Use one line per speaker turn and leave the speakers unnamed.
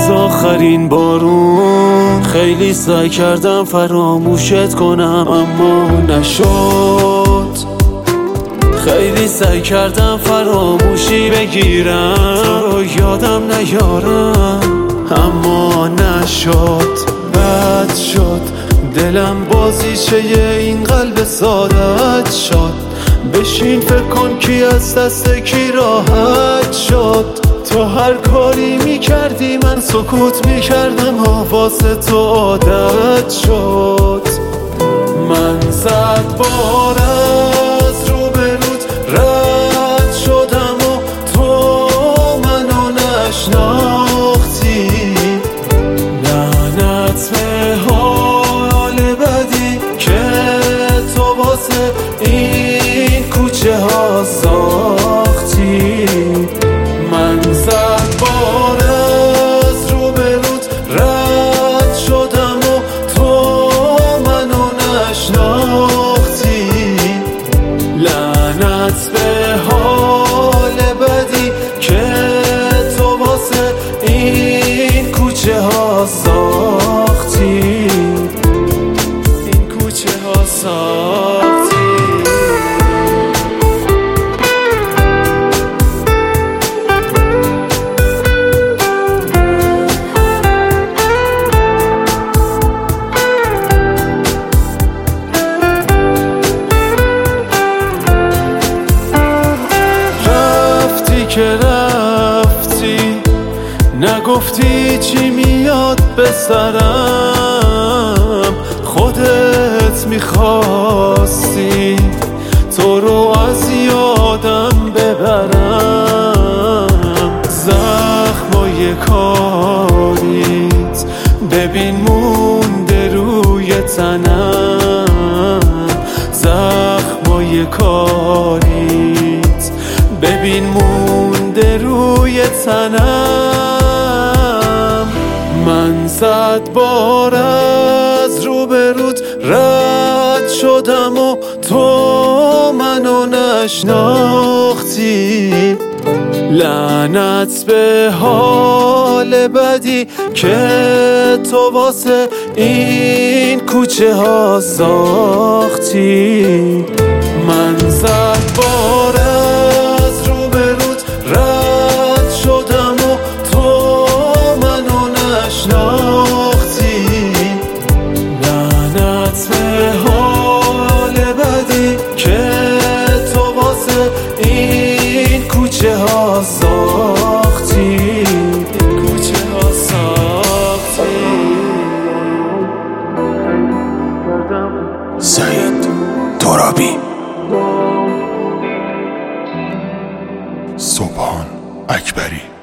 از آخرین بارون خیلی سعی کردم فراموشت کنم اما نشد. خیلی سعی کردم فراموشی بگیرم، تو رو یادم نیارم اما نشد. بد شد دلم بازیچه این قلب سادت شد. بشین فکر کن کی از دست کی راحت شد. تو هر کاری میکردی من سکوت میکردم، واسه تو عادت شد. من 100 بار از روبروت رد شدم و تو منو نشناختی. لعنت به حال بدی که تو واسه این کوچه ها ساختی. من 100 بار از روبروت رد شدم و تو منو نشناختی. لعنت به حال بدی که تو واسه این کوچه ها ساختی. این کوچه ها ساختی. که رفتی نگفتی چی میاد به سرم. خودت میخواستی تو رو از یادم ببرم. زخمای کاریت ببین مونده روی تنم. زخمای کاریت ببین مونده روی تنم. من 100 بار از روبروت رد شدم و تو منو نشناختی. لعنت به حال بدی که تو واسه این کوچه ها ساختی. من 100 بار از روبروت رد شدم و تو منو نشناختی. لعنت به حال بدی که تو واسه این کوچه ها ساختی. این کوچه ها ساختی.
سعید ترابی. سبحان اکبری.